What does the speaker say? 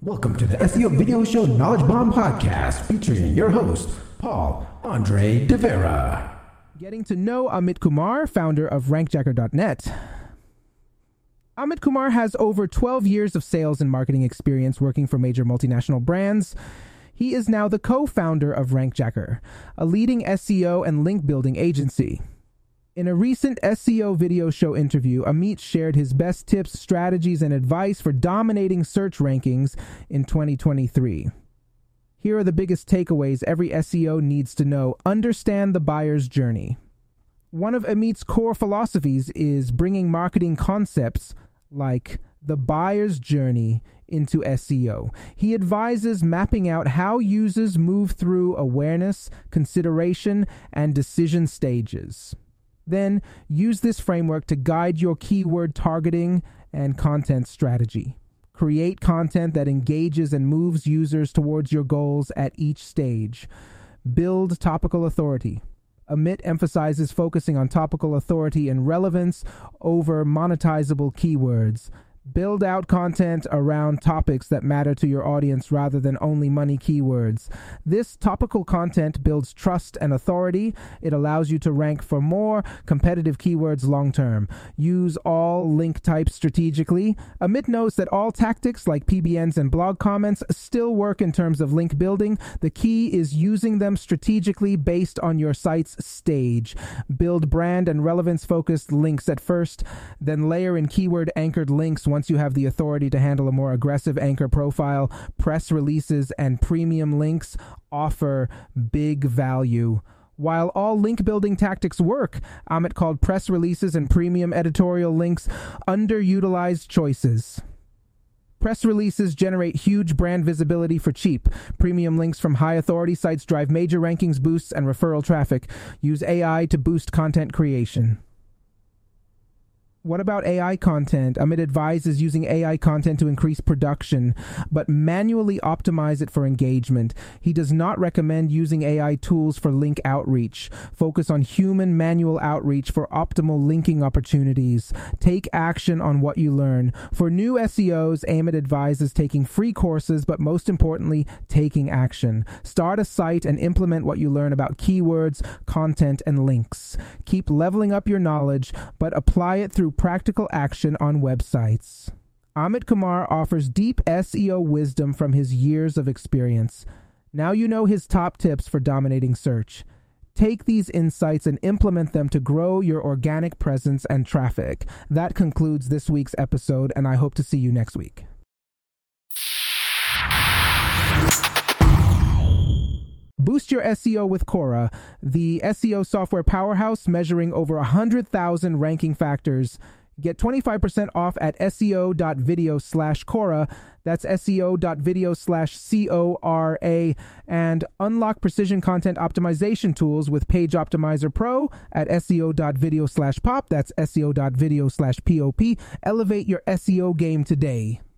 Welcome to the SEO Video Show Knowledge Bomb Podcast, featuring your host, Paul Andre de Vera. Getting to know Amit Kumar, founder of RankJacker.net. Amit Kumar has over 12 years of sales and marketing experience working for major multinational brands. He is now the co-founder of RankJacker, a leading SEO and link building agency. In a recent SEO video show interview, Amit shared his best tips, strategies, and advice for dominating search rankings in 2023. Here are the biggest takeaways every SEO needs to know. Understand the buyer's journey. One of Amit's core philosophies is bringing marketing concepts like the buyer's journey into SEO. He advises mapping out how users move through awareness, consideration, and decision stages. Then use this framework to guide your keyword targeting and content strategy. Create content that engages and moves users towards your goals at each stage. Build topical authority. Amit emphasizes focusing on topical authority and relevance over monetizable keywords. Build out content around topics that matter to your audience rather than only money keywords. This topical content builds trust and authority. It allows you to rank for more competitive keywords long term. Use all link types strategically. Amit notes that all tactics like PBNs and blog comments still work in terms of link building. The key is using them strategically based on your site's stage. Build brand and relevance focused links at first, then layer in keyword anchored links once you have the authority to handle a more aggressive anchor profile. Press releases and premium links offer big value. While all link building tactics work, Amit called press releases and premium editorial links underutilized choices. Press releases generate huge brand visibility for cheap. Premium links from high authority sites drive major rankings boosts and referral traffic. Use AI to boost content creation. What about AI content? Amit advises using AI content to increase production, but manually optimize it for engagement. He does not recommend using AI tools for link outreach. Focus on human manual outreach for optimal linking opportunities. Take action on what you learn. For new SEOs, Amit advises taking free courses, but most importantly, taking action. Start a site and implement what you learn about keywords, content, and links. Keep leveling up your knowledge, but apply it through practical action on websites. Amit Kumar offers deep SEO wisdom from his years of experience. Now you know his top tips for dominating search. Take these insights and implement them to grow your organic presence and traffic. That concludes this week's episode, and I hope to see you next week. Boost your SEO with Quora, the SEO software powerhouse measuring over 100,000 ranking factors. Get 25% off at seo.video/Quora. That's seo.video/Cora. And unlock precision content optimization tools with Page Optimizer Pro at seo.video/pop. That's seo.video/pop. Elevate your SEO game today.